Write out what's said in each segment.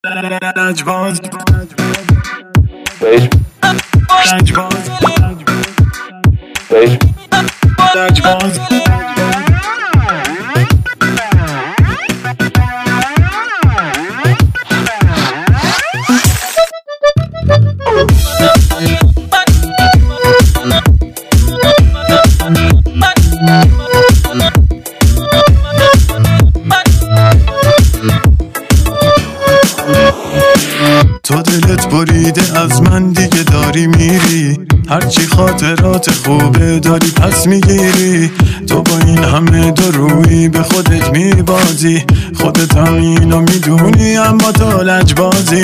لجباز تو دلت بریده از من دیگه داری میری، هرچی خاطرات خوبه داری پس میگیری. تو با این همه درویی به خودت میبازی، خودت هم اینو میدونی اما تو لجبازی.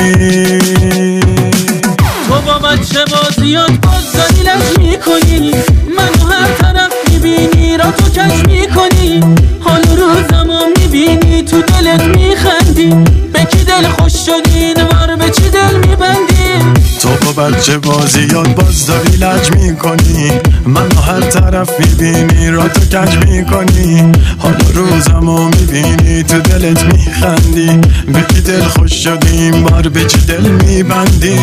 تو با بچه بازیات باز داری لج میکنی، منو هر طرف میبینی را تو کج میکنی. حال روزمو میبینی تو دلت میخندی، به کی دل خوش شدین وار به چی دل میبندی. تو با بچه بازیات باز داری لج میکنی، منو هر طرف میبینی را تو کج میکنی. حال روزمو میبینی تو دلت میخندی، به کی دل خوش شدیم بار به چی دل میبندی.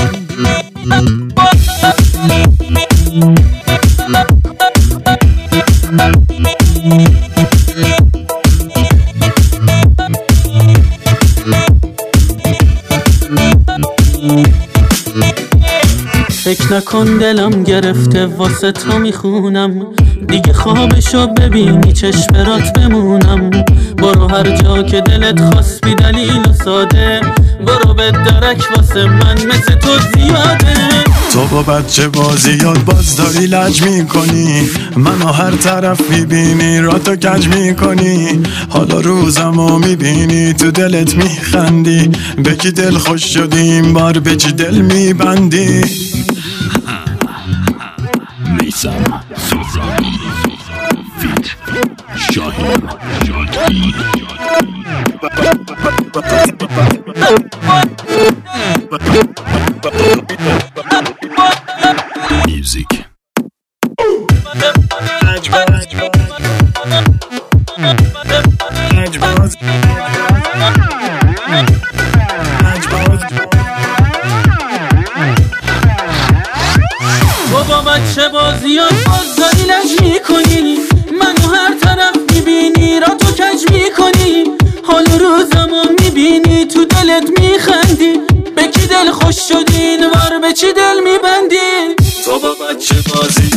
فکر نکن دلم گرفته واسه تو میخونم، دیگه خوابشو ببینی چشم بمونم. برو هر جا که دلت خواست بی دلیل و ساده، برو به درک واسه من مثل تو زیاده. تو با بچه بازیات باز داری لج میکنی، منو هر طرف میبینی را تو کج میکنی. حالا روزمو میبینی تو دلت میخندی، به کی دل خوش شدیم بار به چی دل میبندی. میثم سهرابی فیت شاهین جاکی میوزیک. تو با بچه بازیات باز داری لج میکنی، منو هر طرف میبینی را تو کج میکنی. حال روزمو میبینی تو دلت میخندی، به کی دل خوش شدین وار به چی دل میبندی. تو با بچه بازی